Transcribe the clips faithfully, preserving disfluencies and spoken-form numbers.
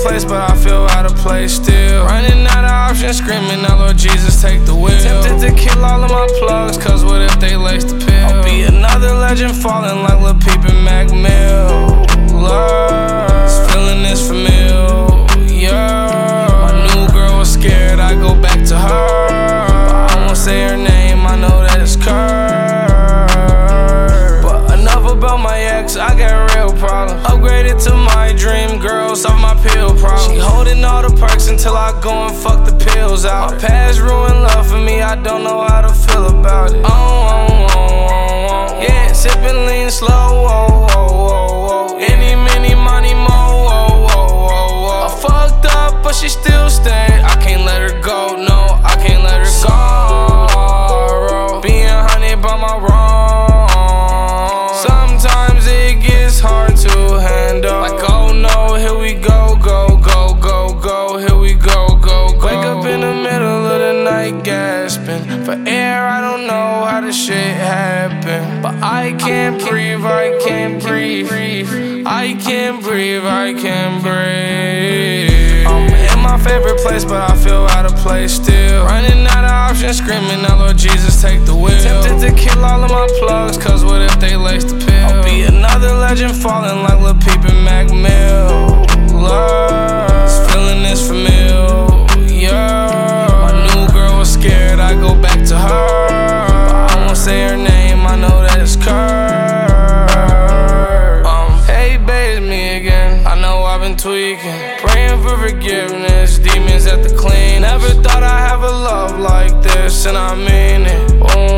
place, but I feel out of place still. Running out of options, screaming out, Lord Jesus, take the wheel. Tempted to kill all of my plugs, cause what if they lace the pill? I'll be another legend falling like Lil Peep and Mac Mill. This feeling is familiar. My new girl was scared, I go back to her. But I won't say her name, I know that it's Kurt. But enough about my ex, I got real problems. Upgraded to my dream girl, solve my pill problem. She holding all the perks until I go and fuck the pills out. My past ruined love for me, I don't know how to feel about it. Oh, oh, oh, oh, oh. Yeah, sipping lean slow, oh, oh, oh, oh. Any, many, money, mo, oh, oh, oh, oh. I fucked up, but she still stayed. I can't let her go, no, I can't let her go. Being hunted by my wrong. Sometimes it gets hard to handle. Like, oh no, here we go, go, go, go, go. Here we go, go, go. Wake up in the middle of the night gasping for air, I don't know how this shit happened. But I can't breathe, I can't breathe. I can't breathe, I can't breathe. I'm in my favorite place, but I feel out of place still. Running out of options, screaming out, Lord Jesus, take the wheel. Tempted to kill all of my plugs, cause what if they lace the pill? I'll be another legend falling like Lil Peep and Mac Mill. This feeling is familiar. My new girl was scared, I go back to her. But I won't say her name, I know that it's Kurt. Um, hey babe, it's me again. I know I've been tweaking, praying for forgiveness, demons at the clean. Never thought I'd have a love like this, and I mean it.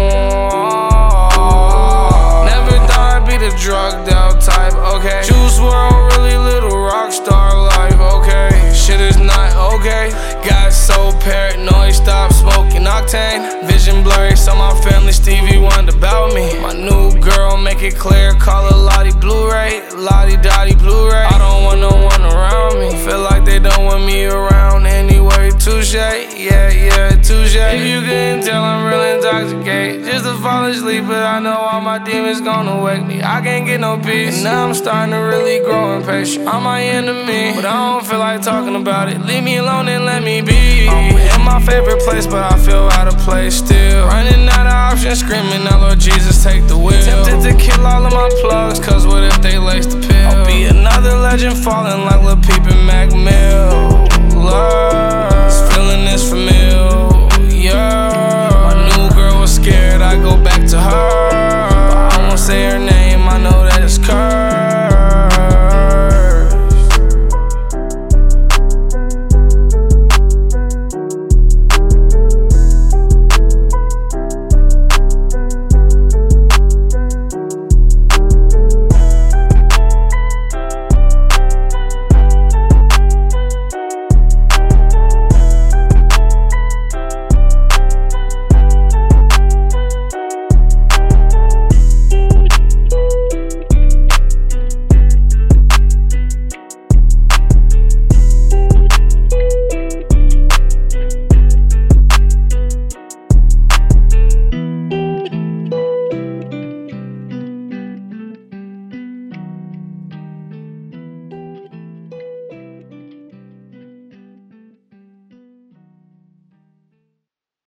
Oh, never thought I'd be the drugged out type, okay. Juice world, really little rock star life, okay. Shit is not okay. Got so paranoid, stop smoking octane. Vision blurry, so my family Stevie wondered about me. My new girl, make it clear, call her Lottie Blu-ray, Lottie Dottie Blu-ray. I don't want no one around me, feel like they don't want me around anyway. Touche, yeah, yeah, touche. If you couldn't tell, I'm real intoxicated. Just to fall asleep, but I know all my demons gonna wake me. I can't get no peace, and now I'm starting to really grow impatient. I'm my enemy, but I don't feel like talking about it. Leave me alone and let me be. I'm in my favorite place, but I feel out of place still. Running out of options, screaming out, Lord Jesus, take the wheel. Tempted to kill all of my plugs, cause what if they lace the pill? I'll be another legend falling like Lil Peep and Mac Mill.